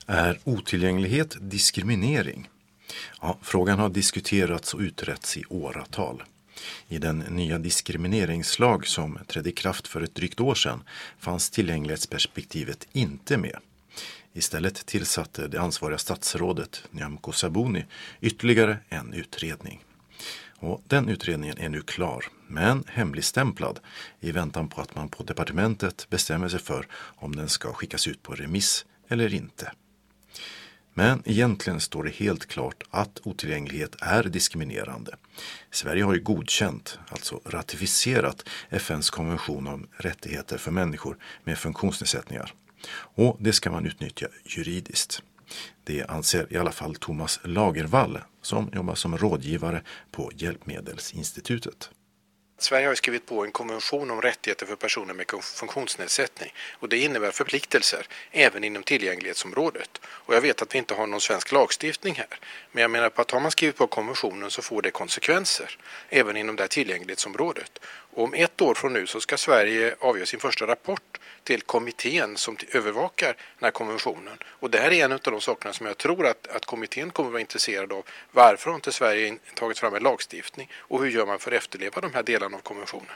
Är otillgänglighet diskriminering? Ja, frågan har diskuterats och utretts i åratal. I den nya diskrimineringslag som trädde i kraft för ett drygt år sedan fanns tillgänglighetsperspektivet inte med. Istället tillsatte det ansvariga statsrådet Nyamko Sabuni ytterligare en utredning. Och den utredningen är nu klar, men hemligstämplad i väntan på att man på departementet bestämmer sig för om den ska skickas ut på remiss eller inte. Men egentligen står det helt klart att otillgänglighet är diskriminerande. Sverige har ju godkänt, alltså ratificerat FN:s konvention om rättigheter för människor med funktionsnedsättningar. Och det ska man utnyttja juridiskt. Det anser i alla fall Thomas Lagervall som jobbar som rådgivare på Hjälpmedelsinstitutet. Sverige har skrivit på en konvention om rättigheter för personer med funktionsnedsättning och det innebär förpliktelser även inom tillgänglighetsområdet. Och jag vet att vi inte har någon svensk lagstiftning här, men jag menar på att har man skrivit på konventionen så får det konsekvenser även inom det här tillgänglighetsområdet. Och om 1 år från nu så ska Sverige avge sin första rapport till kommittén som övervakar den här konventionen. Och det här är en av de sakerna som jag tror att kommittén kommer att vara intresserad av. Varför har inte Sverige tagit fram en lagstiftning och hur gör man för att efterleva de här delarna av konventionen?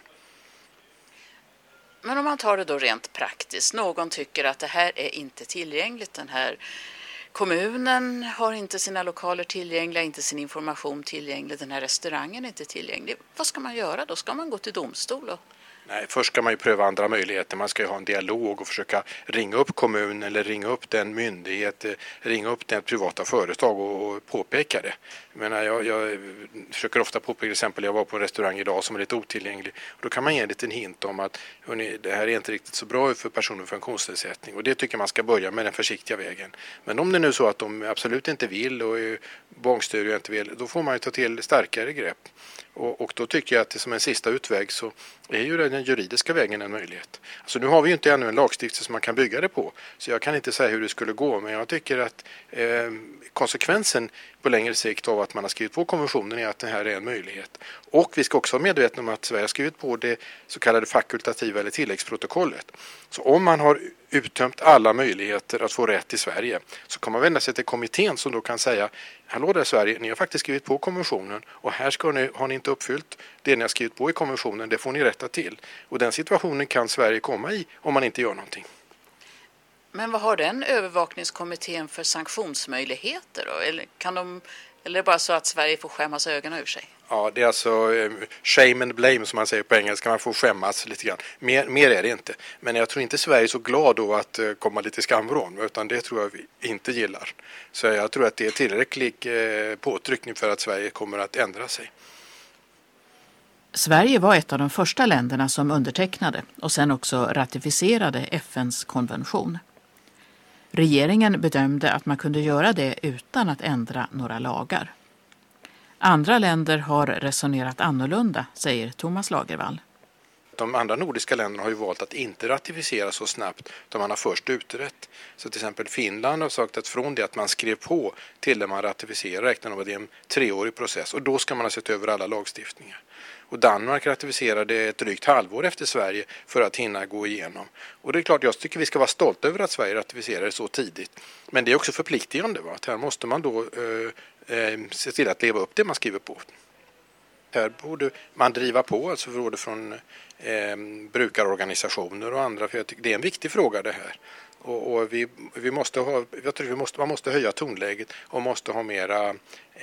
Men om man tar det då rent praktiskt, någon tycker att det här är inte tillgängligt, den här kommunen har inte sina lokaler tillgängliga, inte sin information tillgänglig, den här restaurangen är inte tillgänglig. Vad ska man göra då? Ska man gå till domstol? Nej, först ska man ju pröva andra möjligheter. Man ska ju ha en dialog och försöka ringa upp kommunen eller ringa upp den myndighet, ringa upp den privata företag och påpeka det. Jag försöker ofta påpeka, till exempel jag var på en restaurang idag som är lite otillgänglig. Och då kan man ge en liten hint om att hörni, det här är inte riktigt så bra för personer med funktionsnedsättning. Och det tycker man ska börja med den försiktiga vägen. Men om det nu är så att de absolut inte vill och bångstyriga inte vill, då får man ju ta till starkare grepp. Och då tycker jag att det som en sista utväg så är ju den juridiska vägen en möjlighet. Alltså nu har vi ju inte ännu en lagstiftning som man kan bygga det på. Så jag kan inte säga hur det skulle gå. Men jag tycker att konsekvensen på längre sikt av att man har skrivit på konventionen är att det här är en möjlighet. Och vi ska också vara medvetna om att Sverige har skrivit på det så kallade fakultativa eller tilläggsprotokollet. Så om man har uttömt alla möjligheter att få rätt i Sverige så kan man vända sig till kommittén som då kan säga hallå där Sverige, ni har faktiskt skrivit på konventionen och här har ni inte uppfyllt det ni har skrivit på i konventionen, det får ni rätta till. Och den situationen kan Sverige komma i om man inte gör någonting. Men vad har den övervakningskommittén för sanktionsmöjligheter då? Eller är det bara så att Sverige får skämmas ögonen ur sig? Ja, det är alltså shame and blame som man säger på engelska. Man får skämmas lite grann. Mer är det inte. Men jag tror inte Sverige är så glad då att komma lite skamvrån. Utan det tror jag vi inte gillar. Så jag tror att det är tillräcklig påtryckning för att Sverige kommer att ändra sig. Sverige var ett av de första länderna som undertecknade och sen också ratificerade FN:s konvention. Regeringen bedömde att man kunde göra det utan att ändra några lagar. Andra länder har resonerat annorlunda, säger Thomas Lagervall. De andra nordiska länderna har ju valt att inte ratificera så snabbt utan man har först utrett. Så till exempel Finland har sagt att från det att man skrev på till det man ratificerar räknar med att det är en 3-årig process och då ska man ha sett över alla lagstiftningar. Och Danmark ratificerade ett drygt halvår efter Sverige för att hinna gå igenom. Och det är klart, jag tycker vi ska vara stolta över att Sverige ratificerade så tidigt. Men det är också förpliktigande, va? Att här måste man då se till att leva upp det man skriver på. Här borde man driva på, alltså både från brukarorganisationer och andra, för jag tycker det är en viktig fråga det här. Och vi måste ha, jag tror man måste höja tonläget och måste ha mera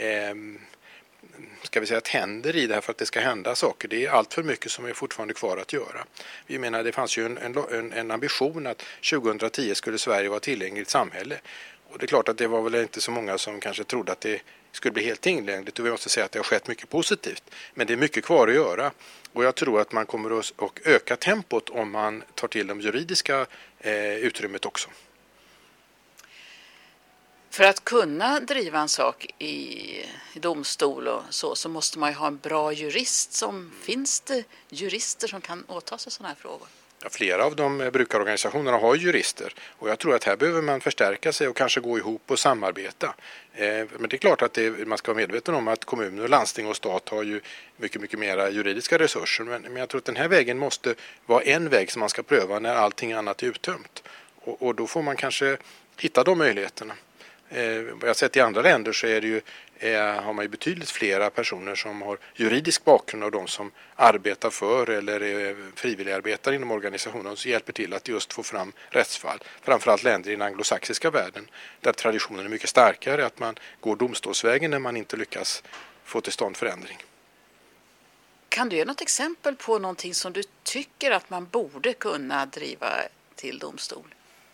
ska vi säga att händer i det här för att det ska hända saker. Det är allt för mycket som är fortfarande kvar att göra. Vi menar det fanns ju en ambition att 2010 skulle Sverige vara tillgängligt samhälle. Och det är klart att det var väl inte så många som kanske trodde att det skulle bli helt tillgängligt och vi måste säga att det har skett mycket positivt. Men det är mycket kvar att göra och jag tror att man kommer att öka tempot om man tar till de juridiska utrymmet också. För att kunna driva en sak i domstol och så måste man ju ha en bra jurist. Finns det jurister som kan åta sig sådana här frågor? Ja, flera av de brukarorganisationerna har jurister och jag tror att här behöver man förstärka sig och kanske gå ihop och samarbeta. Men det är klart att man ska vara medveten om att kommuner, landsting och stat har ju mycket, mycket mera juridiska resurser. Men jag tror att den här vägen måste vara en väg som man ska pröva när allting annat är uttömt. Och då får man kanske hitta de möjligheterna. Vad jag har sett i andra länder så är det ju, har man ju betydligt flera personer som har juridisk bakgrund av de som arbetar för eller är frivilligarbetare inom organisationen som hjälper till att just få fram rättsfall. Framförallt länder i den anglosaxiska världen där traditionen är mycket starkare, att man går domstolsvägen när man inte lyckas få till stånd förändring. Kan du ge något exempel på någonting som du tycker att man borde kunna driva till domstol?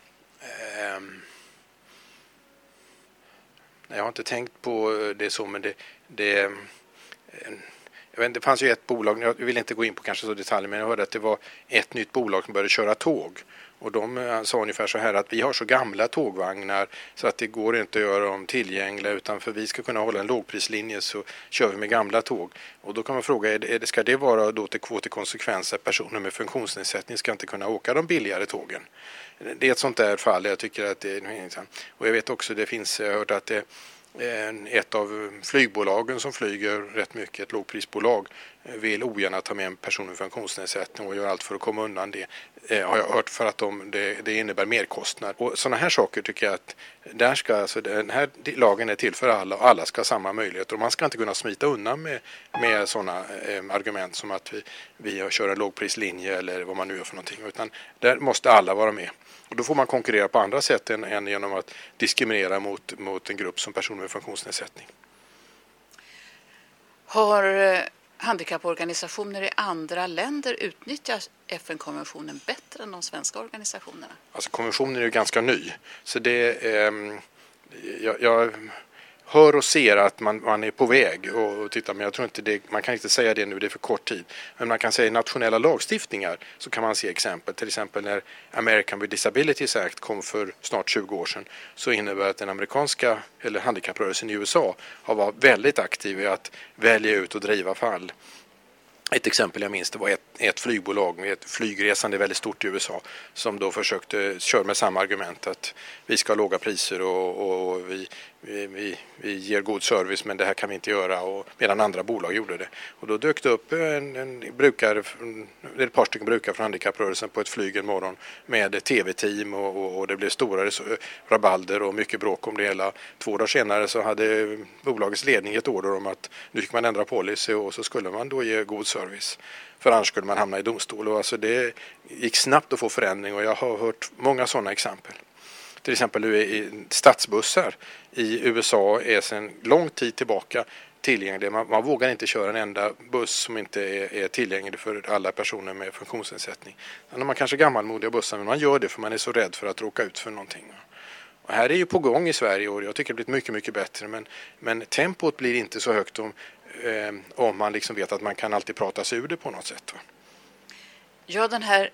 Jag har inte tänkt på det så, men jag vet, det fanns ju ett bolag, jag vill inte gå in på kanske så detaljer, men jag hörde att det var ett nytt bolag som började köra tåg. Och de sa ungefär så här att vi har så gamla tågvagnar så att det går inte att göra dem tillgängliga, utan för vi ska kunna hålla en lågprislinje så kör vi med gamla tåg. Och då kan man fråga, ska det vara då till konsekvens att personer med funktionsnedsättning ska inte kunna åka de billigare tågen? Det är ett sånt där fall jag tycker att det är intressant. Och jag vet också, jag har hört att det ett av flygbolagen som flyger rätt mycket, ett lågprisbolag, vill ogärna ta med en person med funktionsnedsättning och gör allt för att komma undan det. Har jag hört, för att det innebär merkostnad. Och sådana här saker tycker jag att den här lagen är till för alla och alla ska ha samma möjligheter. Och man ska inte kunna smita undan med sådana argument som att vi kör en lågprislinje eller vad man nu gör för någonting. Utan där måste alla vara med. Och då får man konkurrera på andra sätt än genom att diskriminera mot en grupp som personer med funktionsnedsättning. Har handikapporganisationer i andra länder utnyttjat FN-konventionen bättre än de svenska organisationerna? Alltså konventionen är ju ganska ny. Så jag hör och ser att man är på väg och titta, men jag tror inte man kan inte säga det nu, det är för kort tid. Men man kan säga i nationella lagstiftningar så kan man se exempel. Till exempel när American with Disabilities Act kom för snart 20 år sedan, så innebär att den amerikanska eller handikapprörelsen i USA har varit väldigt aktiv i att välja ut och driva fall. Ett exempel jag minns, det var ett flygbolag med ett flygresande väldigt stort i USA som då försökte köra med samma argument att vi ska ha låga priser och vi ger god service, men det här kan vi inte göra, medan andra bolag gjorde det. Och då dök det upp ett par stycken brukare från handikapprörelsen på ett flyg en morgon med tv-team och det blev stora rabalder och mycket bråk om det hela. 2 dagar senare så hade bolagets ledning ett order om att nu fick man ändra policy och så skulle man då ge god service. För annars skulle man hamna i domstol. Och alltså det gick snabbt att få förändring och jag har hört många sådana exempel. Till exempel nu i stadsbussar i USA är sedan lång tid tillbaka tillgängliga. Man vågar inte köra en enda buss som inte är tillgänglig för alla personer med funktionsnedsättning. Sen har man kanske gammalmodiga bussar, men man gör det för man är så rädd för att råka ut för någonting. Och här är ju på gång i Sverige och jag tycker det blir mycket, mycket bättre. Men tempot blir inte så högt om man liksom vet att man kan alltid prata sig ur det på något sätt. Va? Ja, den här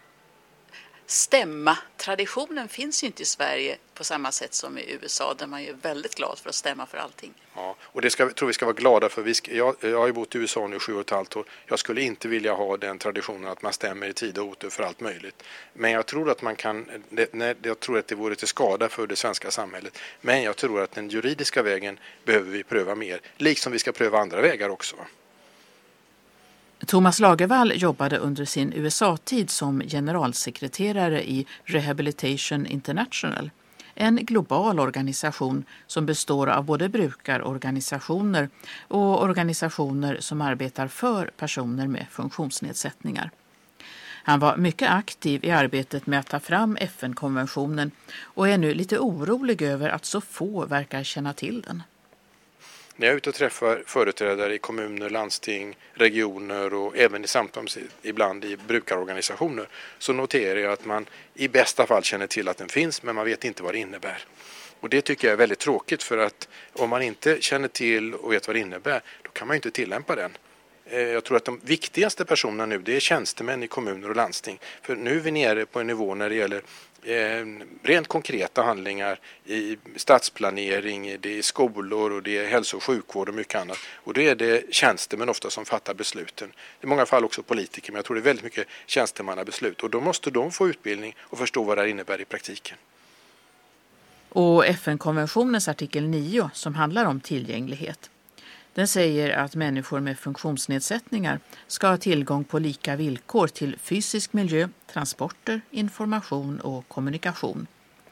stämma-traditionen finns ju inte i Sverige på samma sätt som i USA, där man är väldigt glad för att stämma för allting. Ja, och det tror vi ska vara glada för. Jag har ju bott i USA nu 7,5 år. Jag skulle inte vilja ha den traditionen att man stämmer i tid och otur för allt möjligt. Men jag tror att jag tror att det vore till skada för det svenska samhället. Men jag tror att den juridiska vägen behöver vi pröva mer, liksom vi ska pröva andra vägar också. Thomas Lagervall jobbade under sin USA-tid som generalsekreterare i Rehabilitation International, en global organisation som består av både brukarorganisationer och organisationer som arbetar för personer med funktionsnedsättningar. Han var mycket aktiv i arbetet med att ta fram FN-konventionen och är nu lite orolig över att så få verkar känna till den. När jag är ute och träffar företrädare i kommuner, landsting, regioner och även i samtal ibland i brukarorganisationer, så noterar jag att man i bästa fall känner till att den finns, men man vet inte vad det innebär. Och det tycker jag är väldigt tråkigt, för att om man inte känner till och vet vad det innebär, då kan man ju inte tillämpa den. Jag tror att de viktigaste personerna nu, det är tjänstemän i kommuner och landsting. För nu är vi nere på en nivå när det gäller rent konkreta handlingar i stadsplanering, det är skolor och det är hälso- och sjukvård och mycket annat. Och då är det tjänstemän ofta som fattar besluten. I många fall också politiker, men jag tror det är väldigt mycket tjänstemannabeslut. Och då måste de få utbildning och förstå vad det innebär i praktiken. Och FN-konventionens artikel 9 som handlar om tillgänglighet. Den säger att människor med funktionsnedsättningar ska ha tillgång på lika villkor till fysisk miljö, transporter, information och kommunikation.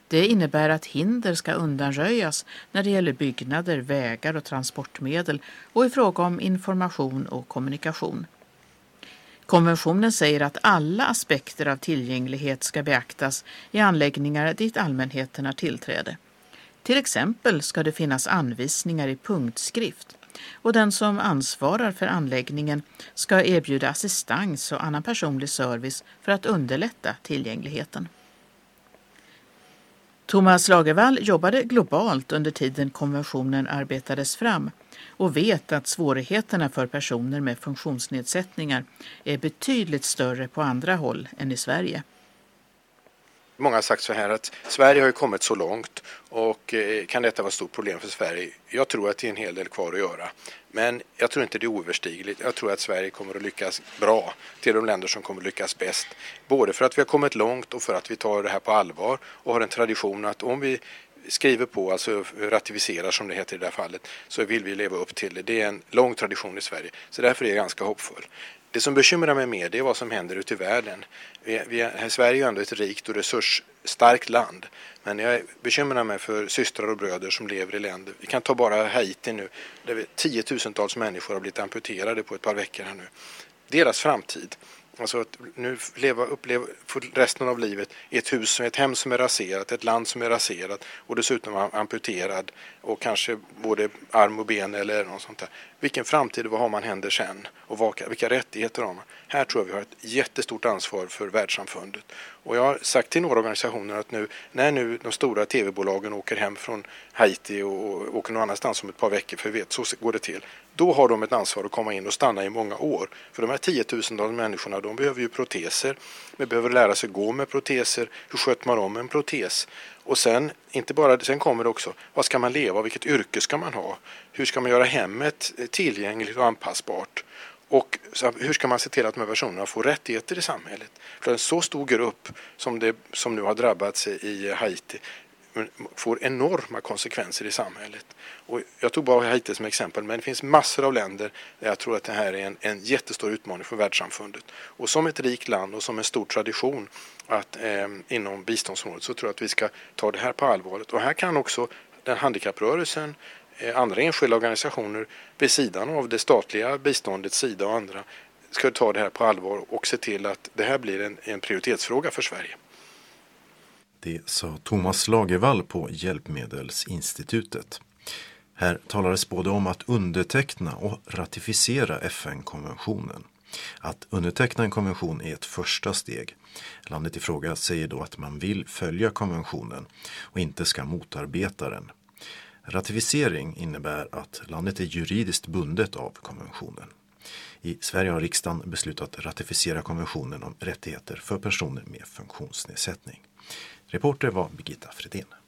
Det innebär att hinder ska undanröjas när det gäller byggnader, vägar och transportmedel och i fråga om information och kommunikation. Konventionen säger att alla aspekter av tillgänglighet ska beaktas i anläggningar dit allmänheten har tillträde. Till exempel ska det finnas anvisningar i punktskrift och den som ansvarar för anläggningen ska erbjuda assistans och annan personlig service för att underlätta tillgängligheten. Thomas Lagervall jobbade globalt under tiden konventionen arbetades fram och vet att svårigheterna för personer med funktionsnedsättningar är betydligt större på andra håll än i Sverige. Många har sagt så här att Sverige har ju kommit så långt och kan detta vara ett stort problem för Sverige? Jag tror att det är en hel del kvar att göra. Men jag tror inte det är oöverstigligt. Jag tror att Sverige kommer att lyckas bra till de länder som kommer att lyckas bäst. Både för att vi har kommit långt och för att vi tar det här på allvar och har en tradition att om vi skriver på, alltså ratificerar som det heter i det här fallet, så vill vi leva upp till det. Det är en lång tradition i Sverige. Så därför är jag ganska hoppfull. Det som bekymrar mig mer, det är vad som händer ute i världen. Sverige är ju ändå ett rikt och resursstarkt land. Men jag bekymrar mig för systrar och bröder som lever i länder. Vi kan ta bara Haiti nu, där 10 000-tals människor har blivit amputerade på ett par veckor här nu. Deras framtid, alltså att nu uppleva för resten av livet i ett hem som är raserat, ett land som är raserat och dessutom amputerad och kanske både arm och ben eller något sånt där. Vilken framtid och vad har man händer sen och vilka rättigheter har man? Här tror jag vi har ett jättestort ansvar för världssamfundet. Och jag har sagt till några organisationer att när nu de stora tv-bolagen åker hem från Haiti och åker någon annanstans om ett par veckor, för vi vet, så går det till. Då har de ett ansvar att komma in och stanna i många år. För de här 10 000 människorna, de behöver ju proteser. De behöver lära sig gå med proteser. Hur sköter man om en protes? Och sen kommer det också, vad ska man leva? Vilket yrke ska man ha? Hur ska man göra hemmet tillgängligt och anpassbart? Och hur ska man se till att de här personerna får rättigheter i samhället? För en så stor grupp som nu har drabbats i Haiti får enorma konsekvenser i samhället. Och jag tog bara Haiti som exempel, men det finns massor av länder där jag tror att det här är en jättestor utmaning för världssamfundet. Och som ett rikt land och som en stor tradition inom biståndsområdet så tror jag att vi ska ta det här på allvaret. Och här kan också den handikapprörelsen, andra enskilda organisationer vid sidan av det statliga biståndets sida och andra ska ta det här på allvar och se till att det här blir en prioritetsfråga för Sverige. Det sa Thomas Lagervall på Hjälpmedelsinstitutet. Här talades både om att underteckna och ratificera FN-konventionen. Att underteckna en konvention är ett första steg. Landet i fråga säger då att man vill följa konventionen och inte ska motarbeta den. Ratificering innebär att landet är juridiskt bundet av konventionen. I Sverige har riksdagen beslutat ratificera konventionen om rättigheter för personer med funktionsnedsättning. Reporter var Birgitta Fredén.